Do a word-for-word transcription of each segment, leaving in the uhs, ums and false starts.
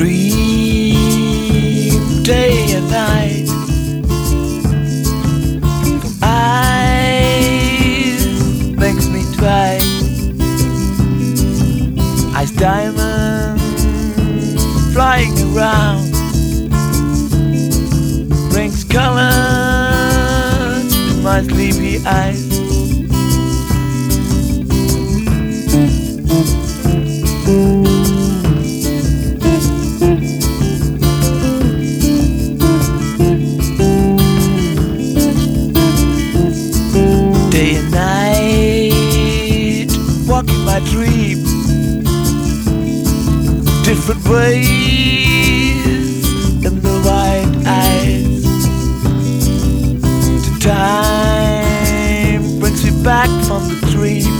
dream day and night. Eyes makes me try. Ice diamonds flying around, brings colors in my sleepy eyes. Day and night, walking my dream, different ways in the white eyes. The time brings me back from the dream.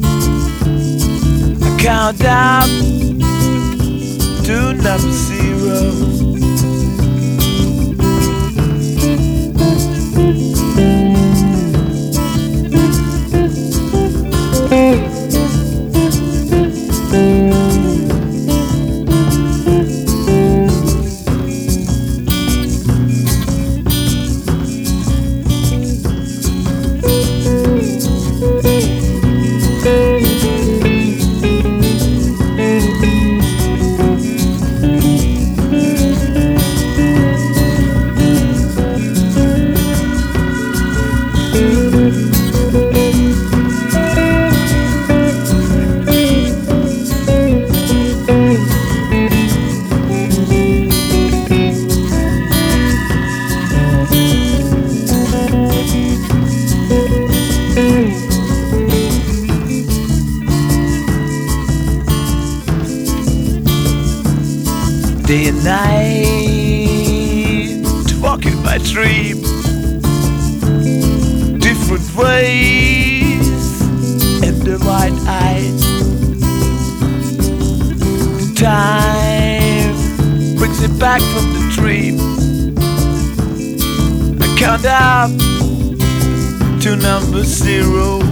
I count down to number zero. Day and night, walking my dream, different ways in the white eyes. The time brings me back from the dream. I count up to number zero.